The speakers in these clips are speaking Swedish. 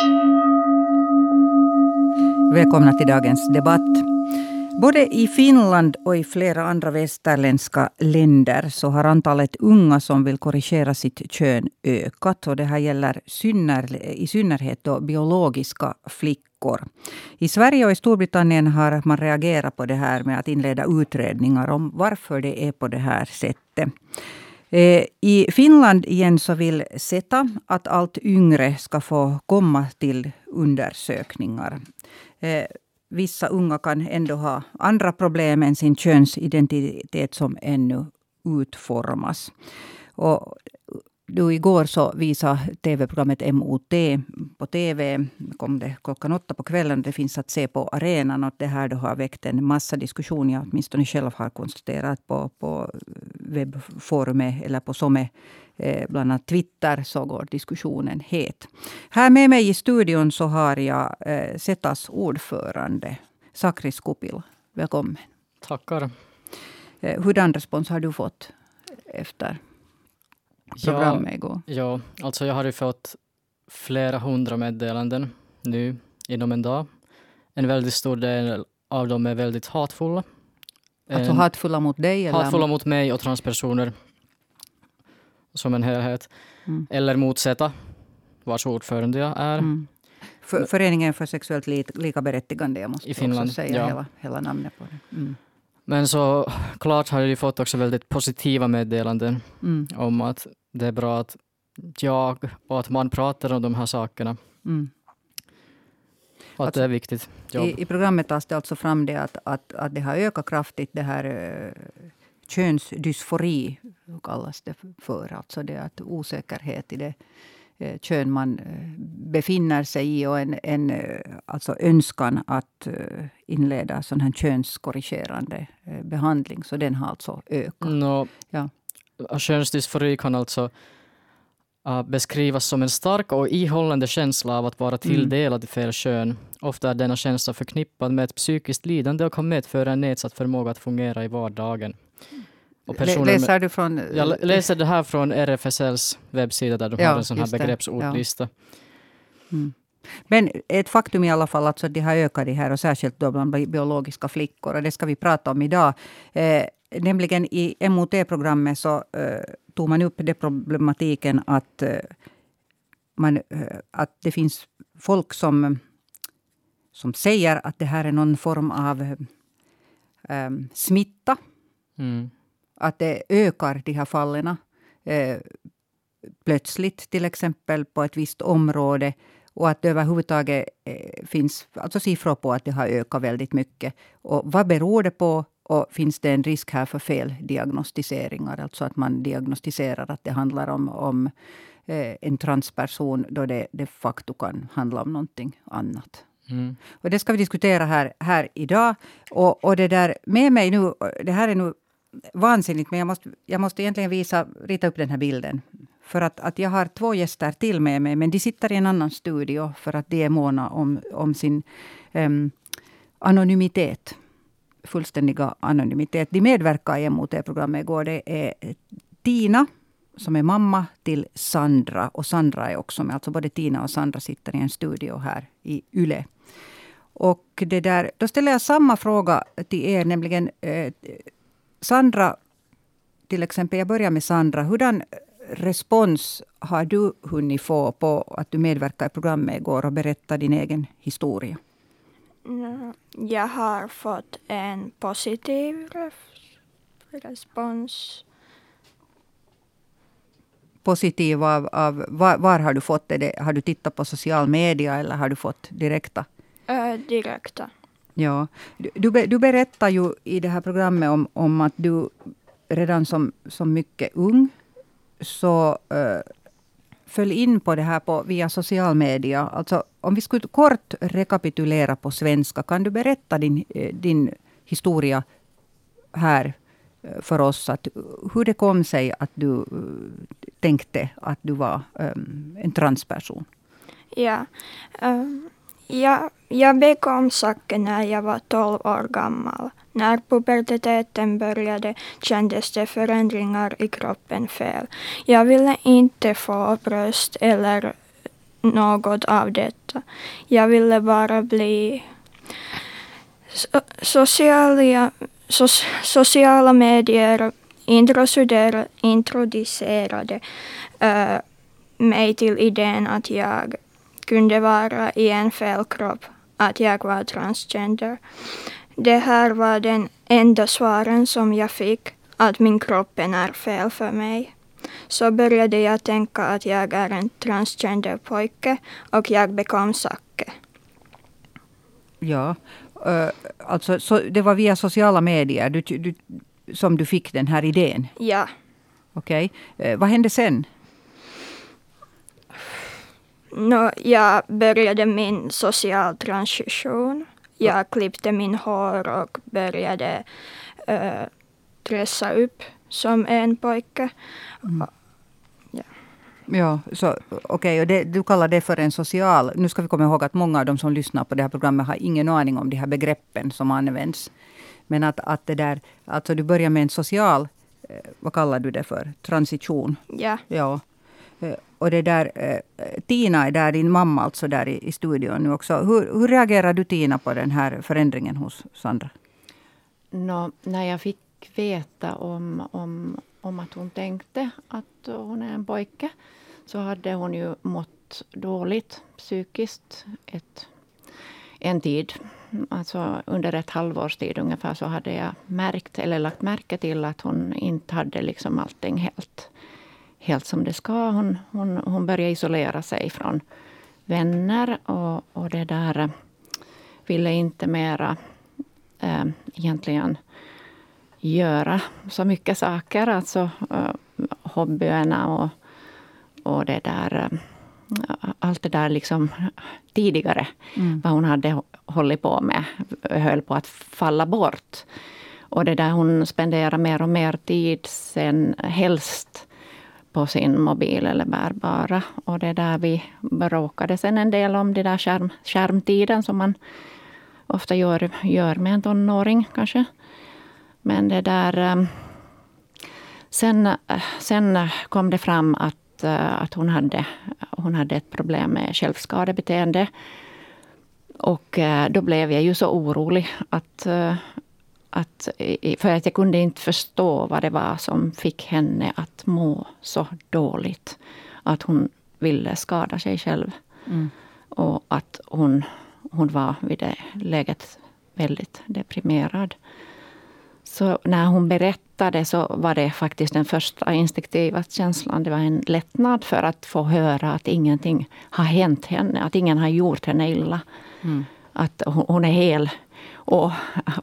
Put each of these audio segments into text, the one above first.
Välkomna till dagens debatt. Både i Finland och i flera andra västerländska länder så har antalet unga som vill korrigera sitt kön ökat. Och det här gäller i synnerhet då biologiska flickor. I Sverige och i Storbritannien har man reagerat på det här med att inleda utredningar om varför det är på det här sättet. I Finland igen så vill SETA att allt yngre ska få komma till undersökningar. Vissa unga kan ändå ha andra problem än sin könsidentitet som ännu utformas. Och igår så visade tv-programmet MOT på tv. Kom det 8:00 på kvällen. Det finns att se på arenan. Och det här då har väckt en massa diskussion. Jag åtminstone själv har konstaterat på webbforumet eller på Some. Bland annat Twitter så går diskussionen het. Här med mig i studion så har jag SETAs ordförande Sakari Skupila. Välkommen. Tackar. Hurdan respons har du fått efter programmet igår? Ja, alltså jag har ju fått flera hundra meddelanden nu inom en dag. En väldigt stor del av dem är väldigt hatfulla. Alltså hatfulla mot dig? Eller? Hatfulla mot mig och transpersoner som en helhet. Eller mot SETA, vars ordförande jag är. Föreningen för sexuellt likaberättigande, jag måste i Finland, också säga hela namnet på det. Men så klart har jag fått också väldigt positiva meddelanden om att det är bra att jag och att man pratar om de här sakerna. Och att det är viktigt. I programmet tas det alltså fram det att det har ökat kraftigt, det här könsdysfori kallas det för. Alltså det att osäkerhet i det kön man befinner sig i och en alltså önskan att inleda sån här könskorrigerande behandling. Så den har alltså ökat. Ja. Könsdysfori kan alltså beskrivas som en stark och ihållande känsla av att vara tilldelad fel kön. Ofta är denna känsla förknippad med ett psykiskt lidande och kan medföra en nedsatt förmåga att fungera i vardagen. Läser du från... Jag läser det här från RFSLs webbsida där de har en sån här begreppsordlista. Men ett faktum i alla fall att de har ökat det här och särskilt då bland biologiska flickor. Och det ska vi prata om idag. Nämligen i MOT-programmet så tog man upp det problematiken att det finns folk som säger att det här är någon form av smitta. Att det ökar de här fallen plötsligt till exempel på ett visst område. Och att det överhuvudtaget finns alltså siffror på att det har ökat väldigt mycket. Och vad beror det på? Och finns det en risk här för feldiagnostiseringar? Alltså att man diagnostiserar att det handlar om en transperson då det de facto kan handla om någonting annat. Och det ska vi diskutera här idag. Och det där med mig nu, det här är nu vansinnigt, men jag måste egentligen rita upp den här bilden. För att jag har 2 gäster till med mig, men de sitter i en annan studio för att de är måna om sin anonymitet. Fullständiga anonymitet. De medverkar i MOT-programmet igår. Det är Tina som är mamma till Sandra. Och Sandra är också med. Alltså både Tina och Sandra sitter i en studio här i Yle. Och då ställer jag samma fråga till er, nämligen Sandra, till exempel, jag börjar med Sandra. Hurdan respons har du hunnit få på att du medverkar i programmet igår och berättar din egen historia? Jag har fått en positiv respons. Positiv av var har du fått det? Har du tittat på social media eller har du fått direkta? Direkta. Ja, du berättar ju i det här programmet om att du redan som mycket ung så föll in på det här via social media. Alltså om vi skulle kort rekapitulera på svenska, kan du berätta din historia här för oss? Hur det kom sig att du tänkte att du var en transperson? Ja, jag bekom saken när jag var 12 år gammal. När puberteten började kändes det förändringar i kroppen fel. Jag ville inte få bröst eller något av detta. Jag ville bara bli sociala medier introducerade mig till idén att jag kunde vara i en fel kropp, att jag var transgender. Det här var den enda svaren som jag fick, att min kropp är fel för mig. Så började jag tänka att jag är en transgender pojke och jag bekom Zacke. Ja, alltså så det var via sociala medier som du fick den här idén? Ja. Okej. Vad hände sen? Jag började min social transition. Jag klippte min hår och började dressa upp som en pojke. Ja, så okej, och du kallar det för en social... Nu ska vi komma ihåg att många av de som lyssnar på det här programmet har ingen aning om de här begreppen som används. Men att det där, alltså du börjar med en social, vad kallar du det för? Transition. Ja. Ja. Och det där, Tina är där, din mamma alltså där i studion nu också. Hur reagerar du, Tina, på den här förändringen hos Sandra? När jag fick veta om att hon tänkte att hon är en pojke, så hade hon ju mått dåligt psykiskt en tid. Alltså under ett halvårs tid ungefär så hade jag lagt märke till att hon inte hade liksom allting helt som det ska. Hon började isolera sig från vänner och det där ville inte mera egentligen göra så mycket saker, alltså hobbyerna och det där, allt det där liksom tidigare vad hon hade hållit på med höll på att falla bort. Och det där, hon spenderar mer och mer tid sen helst på sin mobil eller bärbara. Och det där vi bråkade sen en del om det där skärmtiden som man ofta gör med en tonåring kanske. Men det där, sen kom det fram att hon hade ett problem med självskadebeteende. Och då blev jag ju så orolig för att jag kunde inte förstå vad det var som fick henne att må så dåligt. Att hon ville skada sig själv. Och att hon var vid det läget väldigt deprimerad. Så när hon berättade så var det faktiskt den första instinktiva känslan. Det var en lättnad för att få höra att ingenting har hänt henne. Att ingen har gjort henne illa. Att hon är hel. Och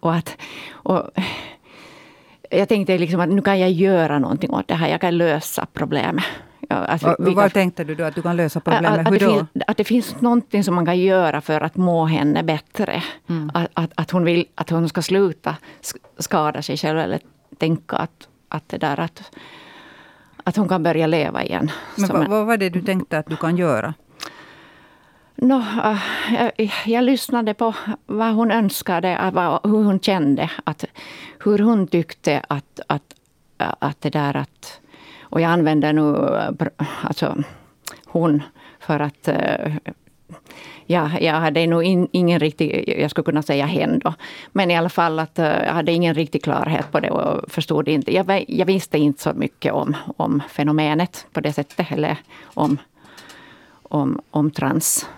jag tänkte liksom att nu kan jag göra någonting åt det här. Jag kan lösa problemet. Vad tänkte du då att du kan lösa problemet? Hur då? Att det finns någonting som man kan göra för att må henne bättre. Att hon vill att hon ska sluta skada sig själv eller tänka att hon kan börja leva igen. Men vad var det du tänkte att du kan göra? Jag lyssnade på vad hon önskade, hur hon kände, hur hon tyckte att det där att... Och jag använder nu alltså hon för att jag hade nog ingen riktig, jag skulle kunna säga hen då. Men i alla fall att jag hade ingen riktig klarhet på det och förstod inte. Jag visste inte så mycket om fenomenet på det sättet eller om trans.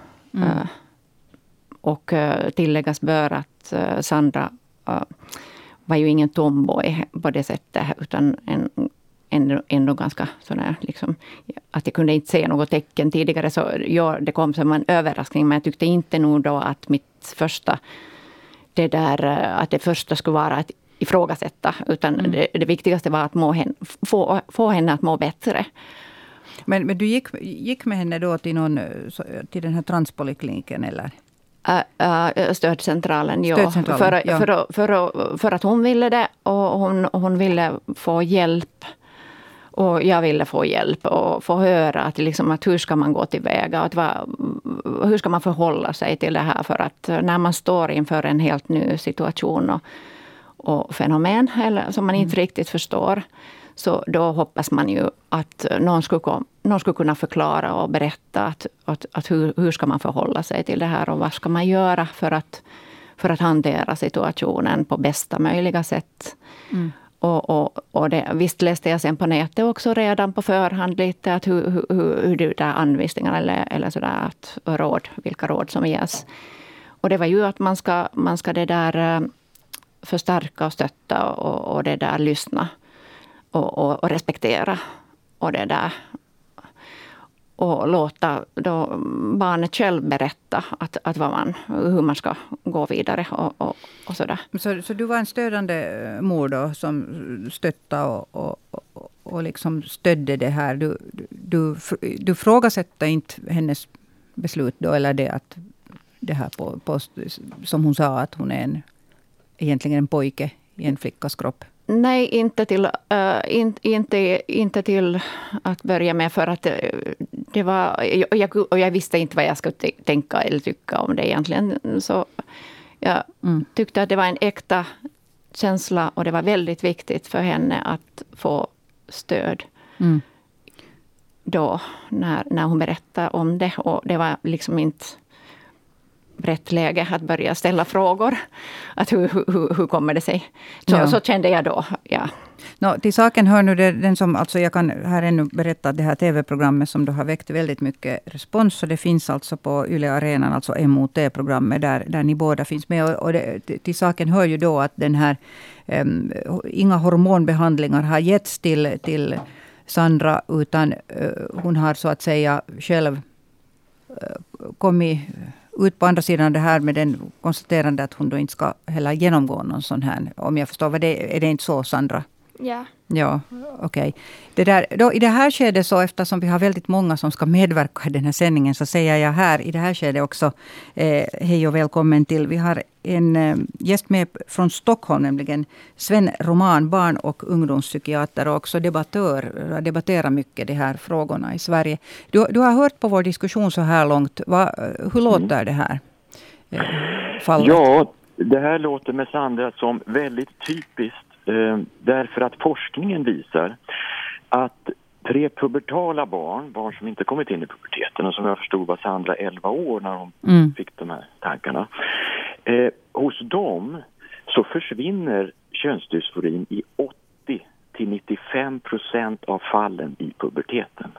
Och tilläggas bör att Sandra var ju ingen tomboy på det sättet utan ändå ganska sådär liksom, att jag kunde inte se något tecken tidigare, så det kom som en överraskning, men jag tyckte inte nog då att mitt första att det första skulle vara att ifrågasätta, utan det viktigaste var att få henne att må bättre. Men du gick med henne då till den här transpolikliniken eller? Stödcentralen, ja. För att hon ville det och hon ville få hjälp. Och jag ville få hjälp och få höra att hur ska man gå tillväga. Hur ska man förhålla sig till det här. För att när man står inför en helt ny situation och fenomen eller, som man inte riktigt förstår. Så då hoppas man ju att någon skulle kunna förklara och berätta att hur ska man förhålla sig till det här och vad ska man göra för att hantera situationen på bästa möjliga sätt. Och visst läste jag sen på nätet också redan på förhand lite att hur det där anvisningar eller sådär, att vilka råd som ges. Och det var ju att man ska det där förstärka och stötta och det där lyssna och respektera och det där. Och låta då barnet själv berätta hur man ska gå vidare och sådär. Så du var en stödande mor då som stöttade och liksom stödde det här. Du frågasätter inte hennes beslut då, eller det här på som hon sa att hon är egentligen en pojke i en flickas kropp? Nej, inte till att börja med, för att det var... Och jag visste inte vad jag skulle tänka eller tycka om det egentligen. Så jag tyckte att det var en äkta känsla och det var väldigt viktigt för henne att få stöd. Då, när hon berättade om det. Och det var liksom inte rätt läge att börja ställa frågor. Att hur kommer det sig? Så kände jag då, ja. Till saken hör nu den som, alltså jag kan här ännu berätta att det här tv-programmet som då har väckt väldigt mycket respons. Så det finns alltså på Yle Arenan, alltså MOT-programmet där ni båda finns med. Och till saken hör ju då att den här, inga hormonbehandlingar har getts till Sandra, utan hon har så att säga själv kommit ut på andra sidan det här med den konstaterande att hon då inte ska heller genomgå någon sån här, om jag förstår vad det är. Är det inte så, Sandra? Ja. Ja, okej. I det här skedet, så eftersom vi har väldigt många som ska medverka i den här sändningen, så säger jag här i det här skedet också hej och välkommen till. Vi har en gäst med från Stockholm, nämligen Sven Roman, barn- och ungdomspsykiater och också debatterar mycket de här frågorna i Sverige. Du har hört på vår diskussion så här långt. Hur låter det här fallet? Ja, det här låter med Sandra som väldigt typiskt. Därför att forskningen visar att prepubertala barn som inte kommit in i puberteten och som jag förstod var Sandra 11 år när hon fick de här tankarna. Hos dem så försvinner könsdysforin i 80-95% av fallen i puberteten.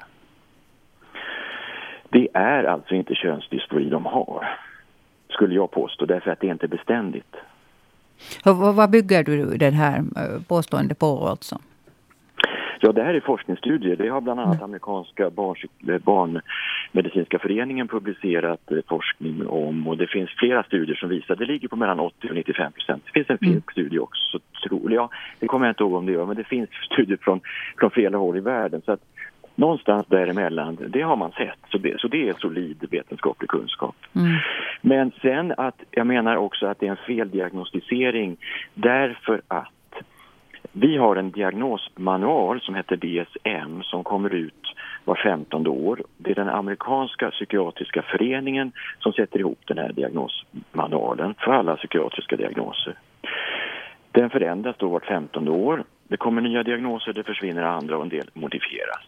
Det är alltså inte könsdysfori de har, skulle jag påstå, därför att det är inte beständigt. Vad bygger du den här påstående på alltså? Ja, det här är forskningsstudier. Det har bland annat amerikanska barnmedicinska föreningen publicerat forskning om. Och det finns flera studier som visar att det ligger på mellan 80-95%. Det finns en finsk studie också, tror jag. Det kommer jag inte ihåg om det gör, men det finns studier från flera håll i världen. Så att någonstans däremellan, det har man sett. Så det är solid vetenskaplig kunskap. Men sen jag menar också att det är en feldiagnostisering därför att vi har en diagnosmanual som heter DSM som kommer ut var 15:e år. Det är den amerikanska psykiatriska föreningen som sätter ihop den här diagnosmanualen för alla psykiatriska diagnoser. Den förändras då vart 15:e år. Det kommer nya diagnoser, det försvinner andra och en del modifieras.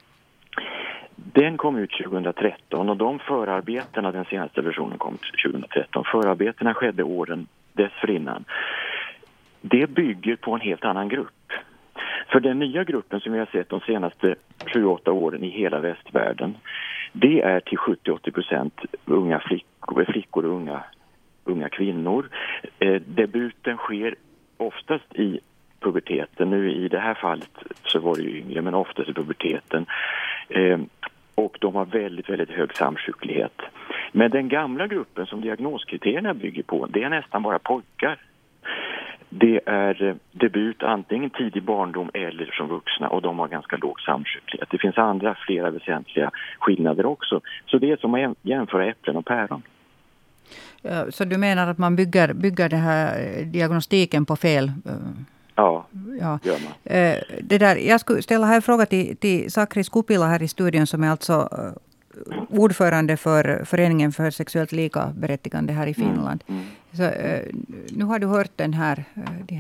Den kom ut 2013 och de förarbetena, den senaste versionen kom 2013. Förarbetena skedde åren dessförinnan. Det bygger på en helt annan grupp. För den nya gruppen som vi har sett de senaste 7-8 åren i hela västvärlden, det är till 70-80% unga flickor och unga kvinnor. Debuten sker oftast i puberteten. Nu i det här fallet så var det ju yngre, men oftast i puberteten. Och de har väldigt, väldigt hög samsjuklighet. Men den gamla gruppen som diagnoskriterierna bygger på, det är nästan bara pojkar. Det är debut antingen tidig barndom eller som vuxna, och de har ganska låg samsjuklighet. Det finns flera väsentliga skillnader också. Så det är som att jämföra äpplen och päron. Ja, så du menar att man bygger den här diagnostiken på fel? Ja, ja. Gör man. Jag skulle ställa här en fråga till Sakari Skupila här i studion, som är alltså ordförande för Föreningen för sexuellt likaberättigande här i Finland. Så, nu har du hört de här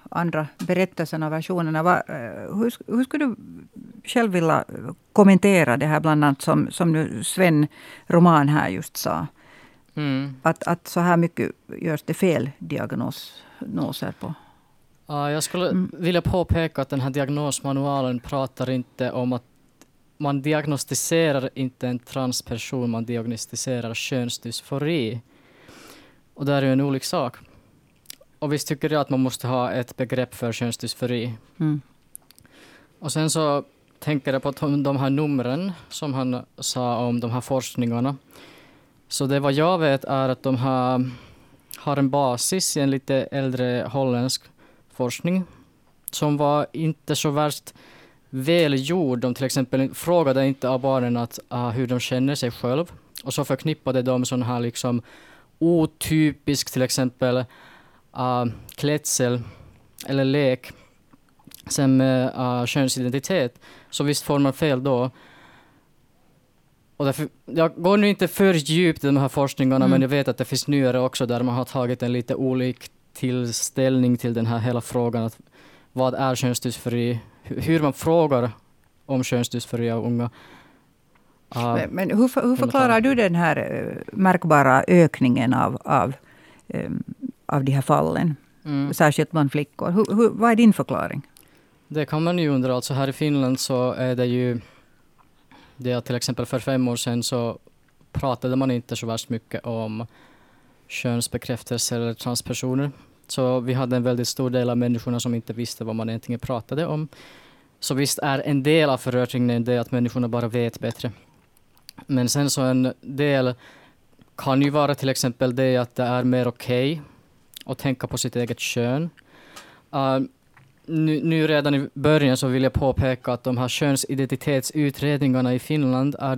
andra berättelserna och versionerna. Hur skulle du själv vilja kommentera det här, bland annat som nu Sven Roman här just sa? Att så här mycket görs det fel diagnoser på. Jag skulle vilja påpeka att den här diagnosmanualen pratar inte om att man diagnostiserar inte en transperson, man diagnostiserar könsdysfori. Och det är ju en olik sak. Och visst tycker jag att man måste ha ett begrepp för könsdysfori. Och sen så tänker jag på de här numren som han sa om de här forskningarna. Så det vad jag vet är att de har en basis i en lite äldre holländsk forskning som var inte så värst välgjord. De till exempel frågade inte av barnen hur de känner sig själv. Och så förknippade de sån här liksom otypisk till exempel klädsel eller lek sen med könsidentitet. Så visst får man fel då. Och därför, jag går nu inte för djupt i de här forskningarna, men jag vet att det finns nyare också där man har tagit en lite olik tillställning till den här hela frågan. Att vad är könsdysfori? Hur man frågar om könsdysfori av unga. Men hur förklarar du den här märkbara ökningen av de här fallen? Särskilt bland flickor. Vad är din förklaring? Det kan man ju undra. Alltså här i Finland så är det ju det att till exempel för 5 år sedan så pratade man inte så värst mycket om könsbekräftelse eller transpersoner. Så vi hade en väldigt stor del av människorna som inte visste vad man egentligen pratade om. Så visst är en del av förökningen det att människorna bara vet bättre. Men sen så en del kan ju vara till exempel det att det är mer okej att tänka på sitt eget kön. Nu redan i början så vill jag påpeka att de här könsidentitetsutredningarna i Finland är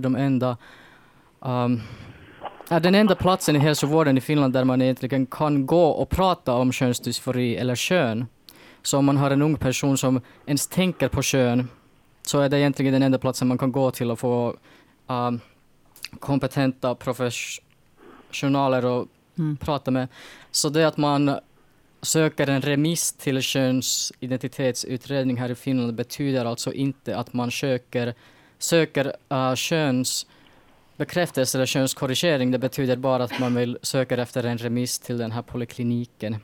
den enda platsen i hälsovården i Finland där man egentligen kan gå och prata om könsdysfori eller kön. Så om man har en ung person som ens tänker på kön så är det egentligen den enda platsen man kan gå till och få kompetenta professionaler och prata med. Så det att man söker en remiss till könsidentitetsutredning här i Finland betyder alltså inte att man söker könsbekräftelse eller könskorrigering. Det betyder bara att man vill söka efter en remiss till den här polikliniken.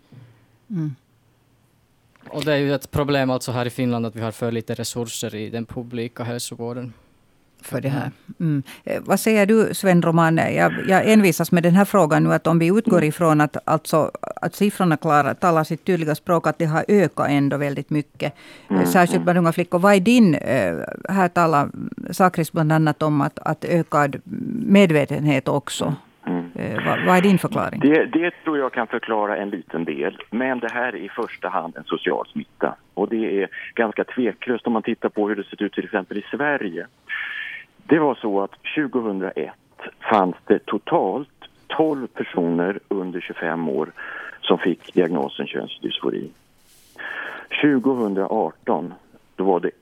Och det är ju ett problem alltså här i Finland att vi har för lite resurser i den publika hälsovården. För det här. Vad säger du, Sven Roman? Jag envisas med den här frågan nu, att om vi utgår ifrån att siffrorna talar sitt tydliga språk, att det har ökat ändå väldigt mycket. Särskilt bland unga flickor. Vad är din, här talar Sakris bland annat om att ökad medvetenhet också. Vad är din förklaring? Det tror jag kan förklara en liten del. Men det här är i första hand en social smitta. Och det är ganska tveklöst om man tittar på hur det ser ut till exempel i Sverige. Det var så att 2001 fanns det totalt 12 personer under 25 år som fick diagnosen könsdysfori. 2018 då var det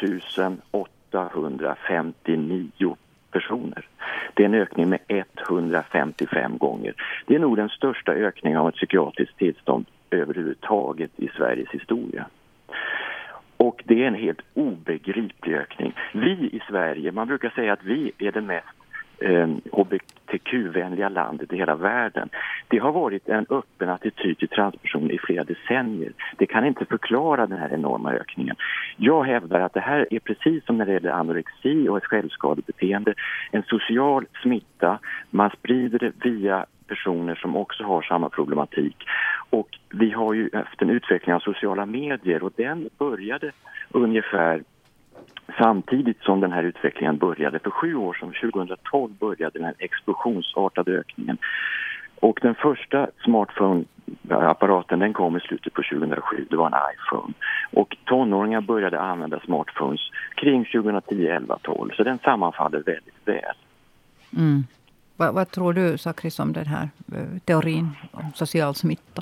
1859 personer. Det är en ökning med 155 gånger. Det är nog den största ökningen av ett psykiatriskt tillstånd överhuvudtaget i Sveriges historia. Och det är en helt obegriplig ökning. Vi i Sverige, man brukar säga att vi är det mest HBTQ-vänliga landet i hela världen. Det har varit en öppen attityd till transpersoner i flera decennier. Det kan inte förklara den här enorma ökningen. Jag hävdar att det här är precis som när det gäller anorexi och ett självskadebeteende. En social smitta, man sprider det via personer som också har samma problematik. Och vi har ju haft en utveckling av sociala medier och den började ungefär samtidigt som den här utvecklingen började. För 7 år sedan, 2012, började den här explosionsartade ökningen. Och den första smartphone-apparaten den kom i slutet på 2007. Det var en iPhone. Och tonåringar började använda smartphones kring 2010, 11, 12. Så den sammanfaller väldigt väl. Vad tror du, Sakris, om den här teorin om social smitta?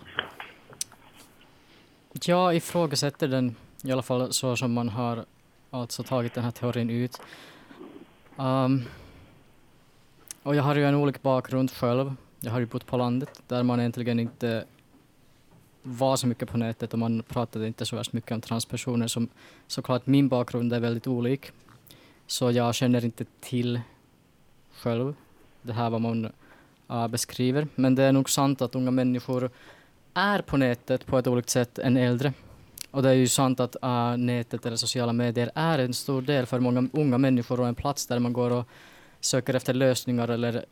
Jag ifrågasätter den, i alla fall så som man har alltså tagit den här teorin ut. Och jag har ju en olika bakgrund själv. Jag har ju bott på landet där man egentligen inte var så mycket på nätet och man pratade inte så värst mycket om transpersoner. Som såklart min bakgrund är väldigt olik. Så jag känner inte till själv det här vad man beskriver. Men det är nog sant att unga människor är på nätet på ett olikt sätt än äldre. Och det är ju sant att nätet eller sociala medier är en stor del för många unga människor och en plats där man går och söker efter lösningar eller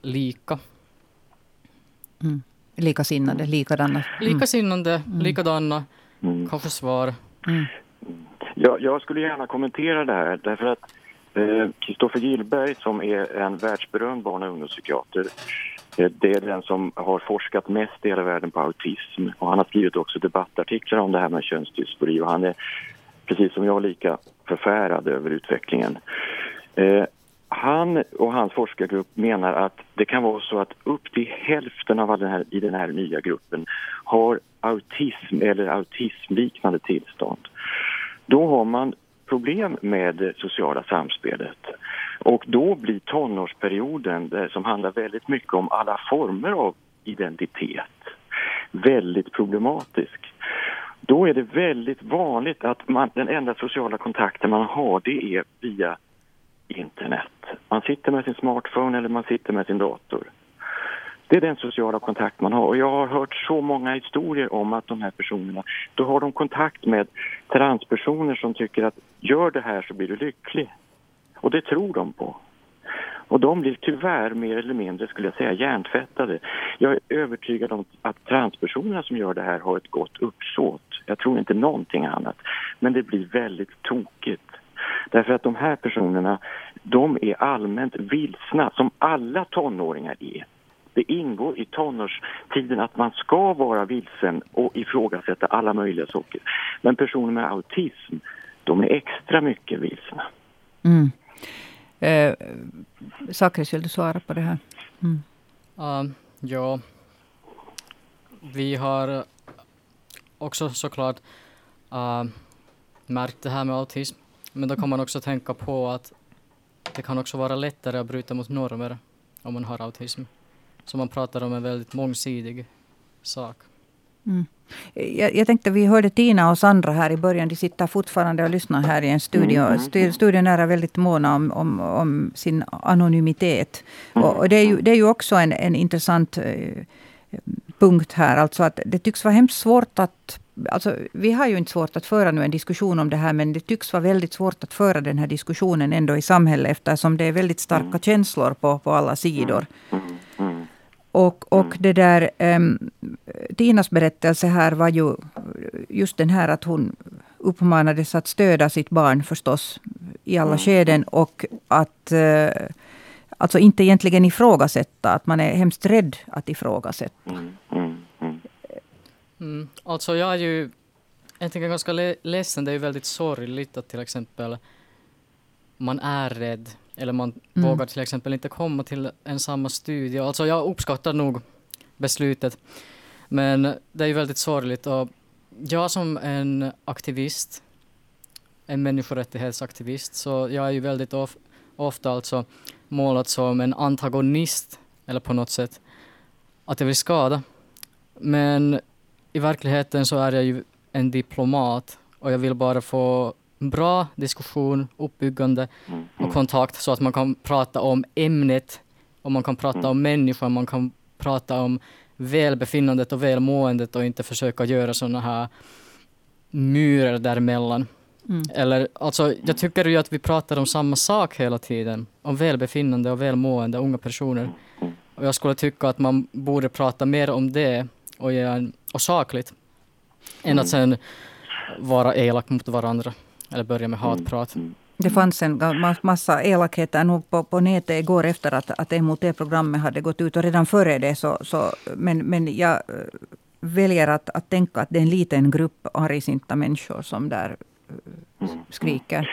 Likasinnade, likadana. Likasinnande, likadana, kanske svar. Jag skulle gärna kommentera det här därför att Kristoffer Gillberg som är en världsberömd barn- och ungdomspsykiater, det är den som har forskat mest i hela världen på autism och han har skrivit också debattartiklar om det här med könsdysfori och han är precis som jag lika förfärad över utvecklingen. Han och hans forskargrupp menar att det kan vara så att upp till hälften av alla i den här nya gruppen har autism eller autismliknande tillstånd. Då har man problem med det sociala samspelet. Och då blir tonårsperioden, som handlar väldigt mycket om alla former av identitet, väldigt problematisk. Då är det väldigt vanligt att den enda sociala kontakten man har, det är via internet. Man sitter med sin smartphone eller man sitter med sin dator. Det är den sociala kontakt man har. Och jag har hört så många historier om att de här personerna, då har de kontakt med transpersoner som tycker att gör det här så blir du lycklig. Och det tror de på. Och de blir tyvärr mer eller mindre, skulle jag säga, hjärntvättade. Jag är övertygad om att transpersonerna som gör det här har ett gott uppsåt. Jag tror inte någonting annat. Men det blir väldigt tokigt. Därför att de här personerna, de är allmänt vilsna, som alla tonåringar är. Det ingår i tonårstiden att man ska vara vilsen och ifrågasätta alla möjliga saker. Men personer med autism, de är extra mycket vilsna. Sakris, vill du svara på det här? Ja, vi har också såklart märkt det här med autism. Men då kan man också tänka på att det kan också vara lättare att bryta mot normer om man har autism. Så man pratar om en väldigt mångsidig sak. Jag tänkte, vi hörde Tina och Sandra här i början. De sitter fortfarande och lyssnar här i en studio. Studion är väldigt måna om sin anonymitet. Och det är ju också en intressant punkt här. Alltså att det tycks vara hemskt svårt att... Alltså, vi har ju inte svårt att föra nu en diskussion om det här, men det tycks vara väldigt svårt att föra den här diskussionen ändå i samhället, eftersom det är väldigt starka känslor på alla sidor. Och det där, Tinas berättelse här var ju just den här att hon uppmanades att stödja sitt barn förstås i alla skeden och att alltså inte egentligen ifrågasätta, att man är hemskt rädd att ifrågasätta. Alltså jag är ju egentligen ganska ledsen, det är ju väldigt sorgligt att till exempel man är rädd eller man vågar till exempel inte komma till en samma studio. Alltså jag uppskattar nog beslutet, men det är ju väldigt sorgligt. Och jag som en aktivist, en människorättighetsaktivist, så jag är ju väldigt ofta alltså målat som en antagonist eller på något sätt att jag vill skada. Men i verkligheten så är jag ju en diplomat och jag vill bara få bra diskussion, uppbyggande och kontakt så att man kan prata om ämnet och man kan prata om människan, man kan prata om välbefinnandet och välmåendet och inte försöka göra sådana här murer däremellan. Eller, alltså, jag tycker ju att vi pratar om samma sak hela tiden, om välbefinnande och välmående unga personer. Och jag skulle tycka att man borde prata mer om det och sakligt än att sen vara elak mot varandra eller börja med hatprat. Det fanns en massa elakheter nog på nätet igår efter att MOT-programmet hade gått ut och redan före det. Men jag väljer att tänka att det är en liten grupp argsinta människor som där skriker.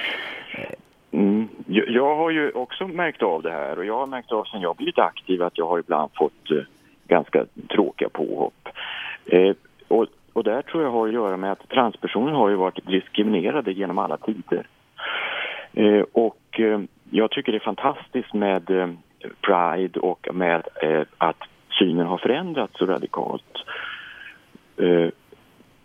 Jag har ju också märkt av det här och jag har märkt av sen jag blivit aktiv att jag har ibland fått ganska tråkiga påhopp. Och där tror jag har att göra med att transpersoner har ju varit diskriminerade genom alla tider. Och jag tycker det är fantastiskt med Pride och med att synen har förändrats så radikalt.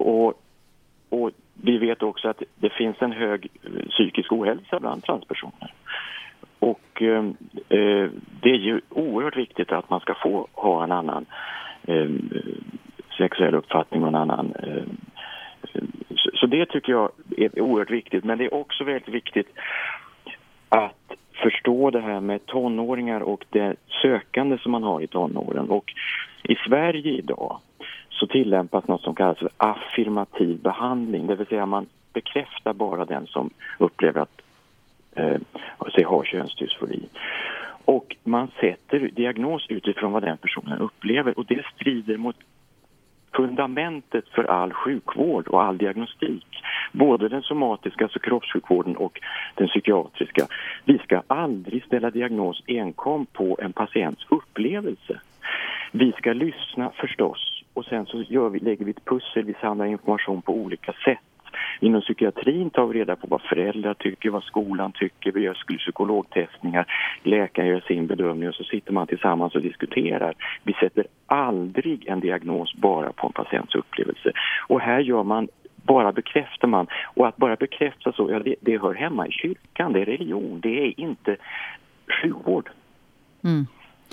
det finns en hög psykisk ohälsa bland transpersoner. Och det är ju oerhört viktigt att man ska få ha en annan sexuell uppfattning och en annan... Så det tycker jag är oerhört viktigt. Men det är också väldigt viktigt att förstå det här med tonåringar och det sökande som man har i tonåren. Och i Sverige idag så tillämpas något som kallas för affirmativ behandling. Det vill säga man bekräftar bara den som upplever att sig ha könsdysfori. Och man sätter diagnos utifrån vad den personen upplever. Och det strider mot fundamentet för all sjukvård och all diagnostik. Både den somatiska, alltså kroppssjukvården, och den psykiatriska. Vi ska aldrig ställa diagnos enkom på en patients upplevelse. Vi ska lyssna förstås, och sen så lägger vi ett pussel, vi samlar information på olika sätt. Inom psykiatrin tar vi reda på vad föräldrar tycker, vad skolan tycker, vi gör psykologtestningar, läkaren gör sin bedömning och så sitter man tillsammans och diskuterar. Vi sätter aldrig en diagnos bara på en patients upplevelse. Och här gör man, bara bekräftar man. Och att bara bekräfta så, ja, det hör hemma i kyrkan, det är religion, det är inte sjukvård. Mm.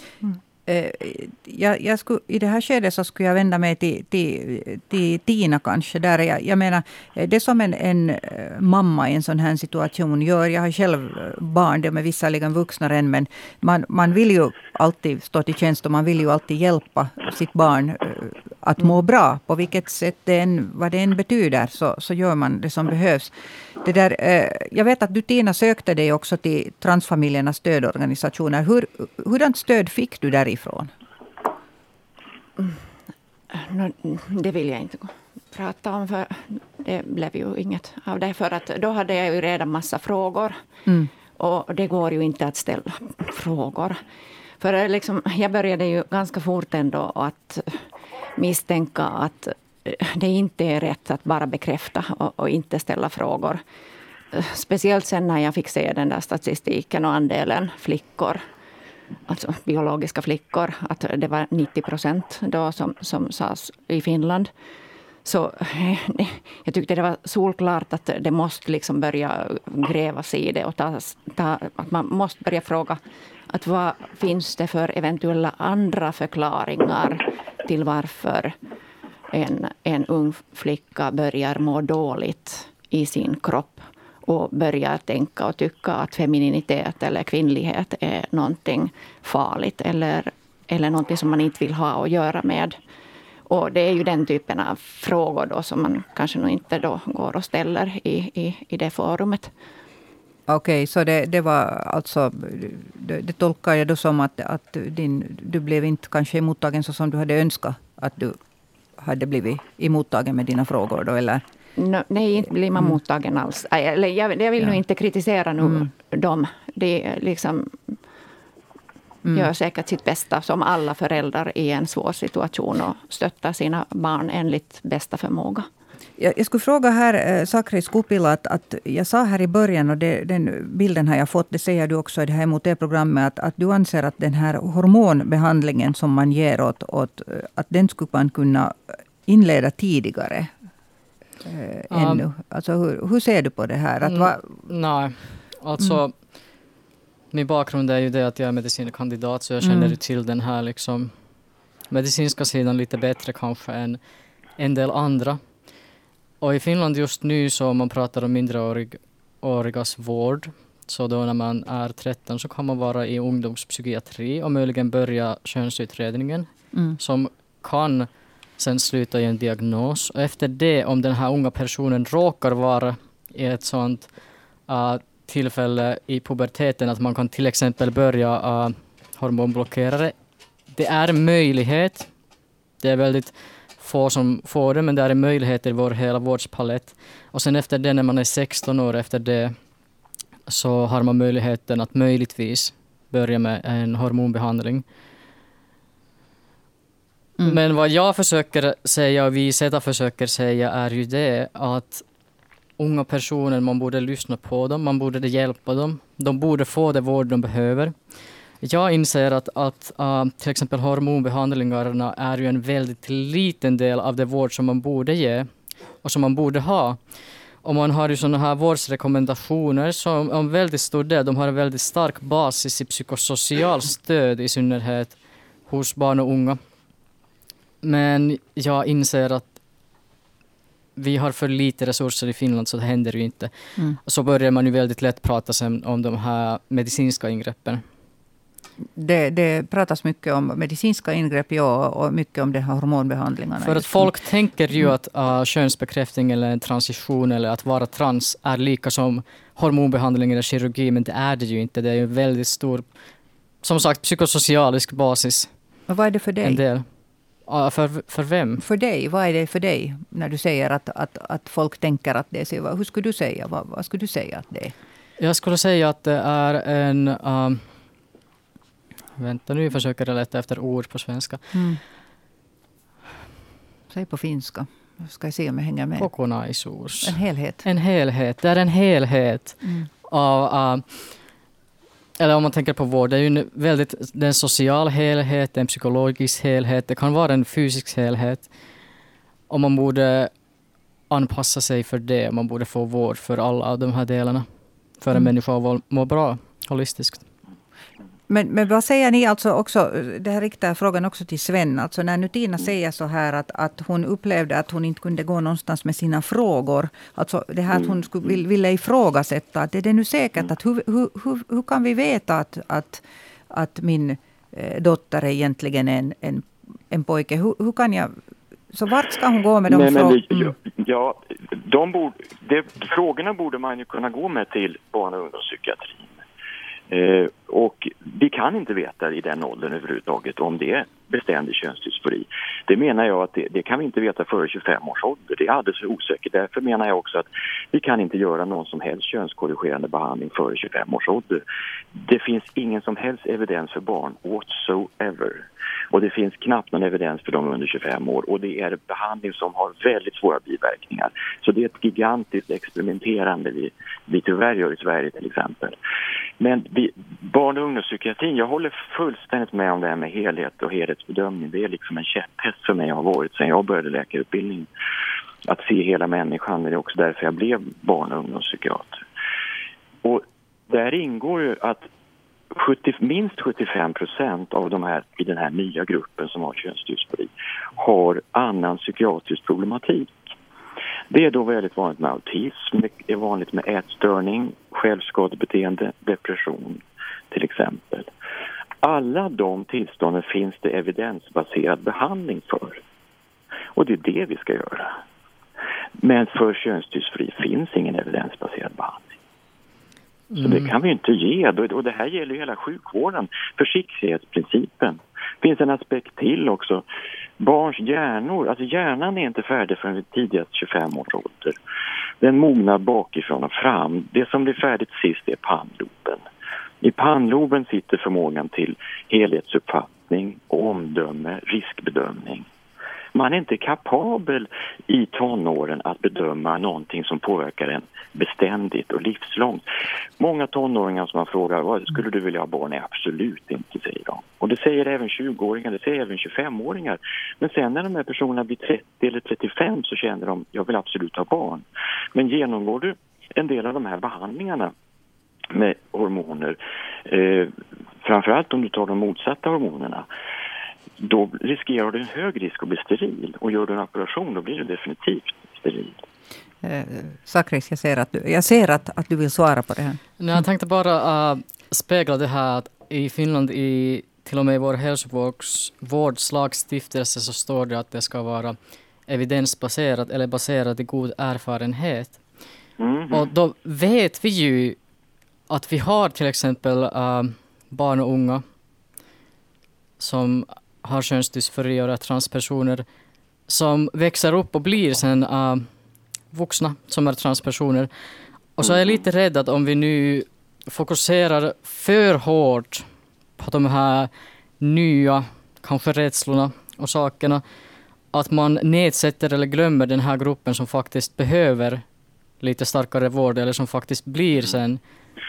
Jag skulle, i det här skedet så skulle jag vända mig till Tina kanske. Där jag menar, det som en mamma i en sån här situation gör, jag har själv barn, de är visserligen vuxna än, men man vill ju alltid stå till tjänst och man vill ju alltid hjälpa sitt barn att må bra. På vilket sätt vad det än betyder så gör man det som behövs. Det där, jag vet att du, Tina, sökte dig också till transfamiljernas stödorganisationer. Hurdant stöd fick du därifrån? Det vill jag inte prata om, för det blev ju inget av det. För att då hade jag ju redan massa frågor. Och det går ju inte att ställa frågor. För liksom, jag började ju ganska fort ändå att misstänka att det inte är rätt att bara bekräfta och inte ställa frågor. Speciellt sen när jag fick se den där statistiken och andelen flickor, alltså biologiska flickor, att det var 90% då som sades i Finland. Så jag tyckte det var solklart att det måste liksom börja grävas i det och att man måste börja fråga att vad finns det för eventuella andra förklaringar till varför en ung flicka börjar må dåligt i sin kropp och börjar tänka och tycka att femininitet eller kvinnlighet är någonting farligt eller någonting som man inte vill ha att göra med. Och det är ju den typen av frågor då som man kanske nog inte då går och ställer i det forumet. Okej, så det var alltså, det tolkar jag då som att du blev inte kanske emottagen så som du hade önskat att du hade blivit emottagen med dina frågor då, eller? Nej, inte blir man mottagen alls. Jag vill nog inte kritisera dem. Det liksom gör säkert sitt bästa som alla föräldrar i en svår situation och stöttar sina barn enligt bästa förmåga. Jag skulle fråga här, Sakari Skupila, att jag sa här i början, och den bilden har jag fått, det säger du också i det här MOT-programmet, att du anser att den här hormonbehandlingen som man ger åt att den skulle man kunna inleda tidigare ännu. Alltså hur ser du på det här? Nej, alltså min bakgrund är ju det att jag är medicinkandidat, så jag känner ju till den här liksom medicinska sidan lite bättre kanske än en del andra. Och i Finland just nu, så om man pratar om mindreårigas vård, så då när man är 13 så kan man vara i ungdomspsykiatri och möjligen börja könsutredningen som kan sen sluta i en diagnos. Och efter det, om den här unga personen råkar vara i ett sånt tillfälle i puberteten att man kan till exempel börja hormonblockerare. Det är en möjlighet. Det är väldigt få som får det, men det är en möjlighet i vår hela vårdspalett. Och sen efter det, när man är 16 år efter det, så har man möjligheten att möjligtvis börja med en hormonbehandling. Men vad jag försöker säga och vi SETA försöker säga är ju det att unga personer, man borde lyssna på dem, man borde hjälpa dem. De borde få det vård de behöver. Jag inser att till exempel hormonbehandlingarna är ju en väldigt liten del av det vård som man borde ge och som man borde ha. Och man har ju sådana här vårdsrekommendationer som en väldigt stor del, de har en väldigt stark basis i psykosocial stöd i synnerhet hos barn och unga. Men jag inser att vi har för lite resurser i Finland, så det händer ju inte. Så börjar man ju väldigt lätt prata sen om de här medicinska ingreppen. Det pratas mycket om medicinska ingrepp, ja, och mycket om de här hormonbehandlingarna. För att folk tänker ju att könsbekräftning eller en transition eller att vara trans är lika som hormonbehandling eller kirurgi, men det är det ju inte. Det är ju en väldigt stor, som sagt, psykosocialisk basis. Men vad är det för dig? En del. För vem? För dig, vad är det för dig när du säger att folk tänker att det är så? Hur skulle du säga? Vad skulle du säga att det är? Jag skulle säga att det är en... vänta nu, försöker jag leta efter ord på svenska. Säg på finska. Jag ska se om jag hänger med. Kokonaisuus. En helhet. En helhet. Det är en helhet av... eller om man tänker på vård, det är ju det är en social helhet, en psykologisk helhet, det kan vara en fysisk helhet. Och man borde anpassa sig för det, man borde få vård för alla av de här delarna. För en människa att må bra, holistiskt. Men vad säger ni alltså också, det här riktar frågan också till Sven, alltså när nu Tina säger så här att hon upplevde att hon inte kunde gå någonstans med sina frågor, alltså det här att hon ville ifrågasätta, att är det nu säkert att hur kan vi veta att min dotter egentligen är en pojke, hur kan jag, så vart ska hon gå med de frågorna? Frågorna borde man ju kunna gå med till barn- och ungdomspsykiatrin. Och vi kan inte veta i den åldern överhuvudtaget om det är beständig könsdysfori. Det menar jag att det kan vi inte veta före 25 års ålder. Det är alldeles för osäkert. Därför menar jag också att vi kan inte göra någon som helst könskorrigerande behandling före 25 års ålder. Det finns ingen som helst evidens för barn whatsoever. Och det finns knappt någon evidens för dem under 25 år. Och det är behandling som har väldigt svåra biverkningar. Så det är ett gigantiskt experimenterande vi tyvärr gör i Sverige till exempel. Men barn- och ungdomspsykiatrin, jag håller fullständigt med om det här med helhet och helhetsbedömning. Det är liksom en käpphäst för mig har varit sedan jag började läkarutbildning. Att se hela människan, det är också därför jag blev barn- och ungdomspsykiater. Och där ingår ju att minst 75% av de här i den här nya gruppen som har könsdysfori har annan psykiatrisk problematik. Det är då väldigt vanligt med autism, det är vanligt med ätstörning, självskadebeteende, depression till exempel. Alla de tillstånden finns det evidensbaserad behandling för. Och det är det vi ska göra. Men för könsdysfori finns ingen evidensbaserad behandling. Så det kan vi inte ge. Och det här gäller ju hela sjukvården. Försiktighetsprincipen. Det finns en aspekt till också. Barns hjärnor, alltså hjärnan är inte färdig förrän tidigast 25 års ålder. Den mognar bakifrån och fram. Det som blir färdigt sist är pannloben. I pannloben sitter förmågan till helhetsuppfattning och omdöme, riskbedömning. Man är inte kapabel i tonåren att bedöma någonting som påverkar en beständigt och livslångt. Många tonåringar som man frågar, vad skulle du vilja ha barn? Nej, absolut inte, säger de. Och det säger även 20-åringar, det säger även 25-åringar. Men sen när de här personerna blir 30 eller 35 så känner de, jag vill absolut ha barn. Men genomgår du en del av de här behandlingarna med hormoner, framförallt om du tar de motsatta hormonerna, då riskerar du en hög risk att bli steril. Och gör du en operation, då blir du definitivt steril. Sakris, jag ser att du vill svara på det här. Jag tänkte bara spegla det här att i Finland till och med i vår hälsovårdslagstiftelse så står det att det ska vara evidensbaserat eller baserat i god erfarenhet. Och då vet vi ju att vi har till exempel barn och unga som har könsdysfori och är transpersoner som växer upp och blir sen vuxna som är transpersoner. Och så är jag lite rädd att om vi nu fokuserar för hårt på de här nya kanske rädslorna och sakerna, att man nedsätter eller glömmer den här gruppen som faktiskt behöver lite starkare vård eller som faktiskt blir sen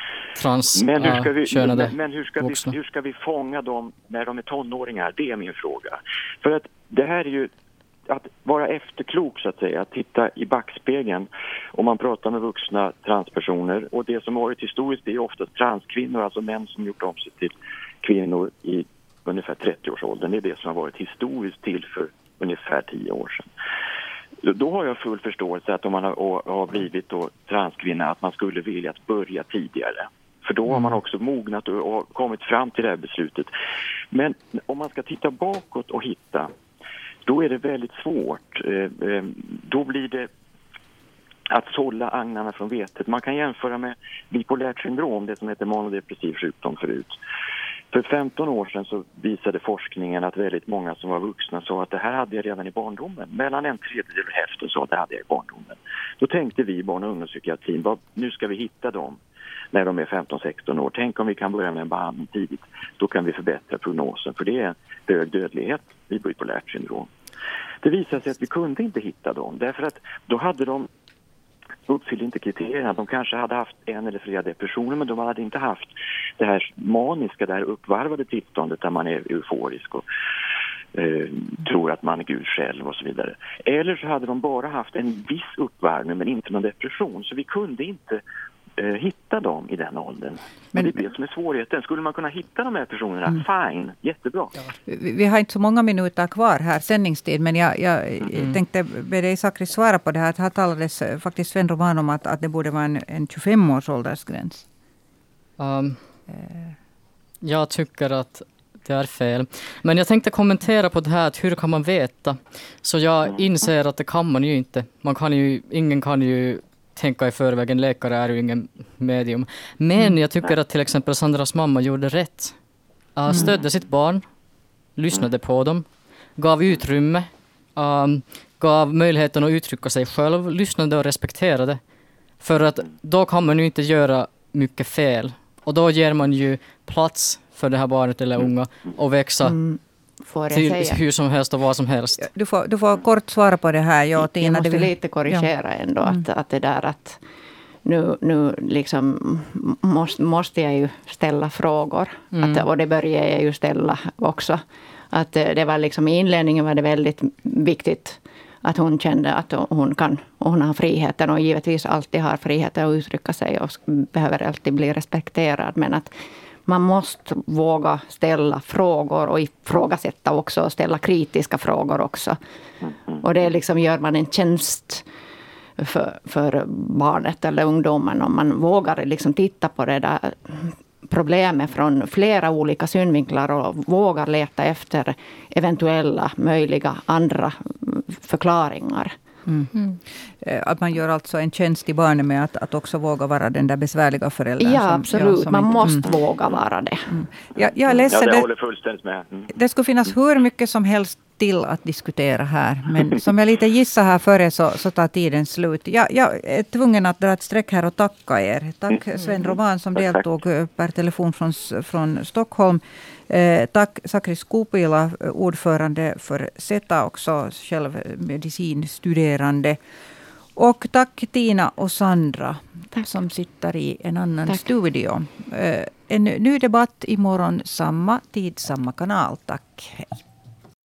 transkönade vuxna. Hur ska vi fånga dem när de är tonåringar? Det är min fråga. För att det här är ju, att vara efterklok så att säga, att titta i backspegeln om man pratar med vuxna transpersoner. Och det som har varit historiskt är oftast transkvinnor, alltså män som gjort om sig till kvinnor i ungefär 30-årsåldern. Det är det som har varit historiskt till för ungefär 10 år sedan. Då har jag full förståelse att om man har blivit då transkvinna att man skulle vilja att börja tidigare. För då har man också mognat och kommit fram till det här beslutet. Men om man ska titta bakåt och hitta, då är det väldigt svårt. Då blir det att sålla agnarna från vetet. Man kan jämföra med bipolärt syndrom, det som heter manodepressiv sjukdom förut. För 15 år sedan så visade forskningen att väldigt många som var vuxna sa att det här hade jag redan i barndomen. Mellan 1/3 och hälften sa att det hade jag i barndomen. Då tänkte vi i barn- och ungdomspsykiatrin, nu ska vi hitta dem när de är 15-16 år. Tänk om vi kan börja med en behandling tidigt. Då kan vi förbättra prognosen, för det är hög dödlighet i bipolärt syndrom. Det visade sig att vi kunde inte hitta dem, därför att då hade de uppfyllde inte kriterierna. De kanske hade haft en eller flera depressioner, men de hade inte haft det här maniska, det här uppvarvade tillståndet där man är euforisk och tror att man är Gud själv och så vidare. Eller så hade de bara haft en viss uppvärmning men inte någon depression. Så vi kunde inte hitta dem i den åldern. Men det är det som är svårigheten. Skulle man kunna hitta de här personerna, fine, jättebra. Vi har inte så många minuter kvar här, sändningstid, men jag tänkte be dig Sakris svara på det här. Här talades faktiskt Sven Roman om att det borde vara en 25-års åldersgräns. Jag tycker att det är fel. Men jag tänkte kommentera på det här, att hur kan man veta? Så jag inser att det kan man ju inte. Ingen kan ju tänka i förväg, en läkare är ju ingen medium. Men jag tycker att till exempel Sandras mamma gjorde rätt. Stödde sitt barn, lyssnade på dem, gav utrymme, gav möjligheten att uttrycka sig själv, lyssnade och respekterade. För att då kan man ju inte göra mycket fel. Och då ger man ju plats för det här barnet eller unga och växa till hur som helst och vad som helst. Du får kort svara på det här. Jag måste lite korrigera ändå att det där att nu liksom måste jag ju ställa frågor. Och det börjar jag ju ställa också. Att det var liksom i inledningen var det väldigt viktigt att hon kände att hon har friheten och givetvis alltid har friheten att uttrycka sig och behöver alltid bli respekterad. Men att man måste våga ställa frågor och ifrågasätta också och ställa kritiska frågor också. Och det liksom gör man en tjänst för barnet eller ungdomen om man vågar liksom titta på det där problemet från flera olika synvinklar och vågar leta efter eventuella möjliga andra förklaringar. Att man gör alltså en tjänst i barnet med att också våga vara den där besvärliga föräldern. Ja, absolut. Man måste våga vara det. Jag är ledsen. Ja, det håller fullständigt med. Det skulle finnas hur mycket som helst till att diskutera här. Men som jag lite gissar här före så tar tiden slut. Jag är tvungen att dra ett streck här och tacka er. Tack Sven Roman som deltog per telefon från Stockholm. Tack Sakris Kupila, ordförande för SETA, också själv medicinstuderande. Och tack Tina och Sandra som sitter i en annan studio. En ny debatt imorgon, samma tid, samma kanal. Tack, hej.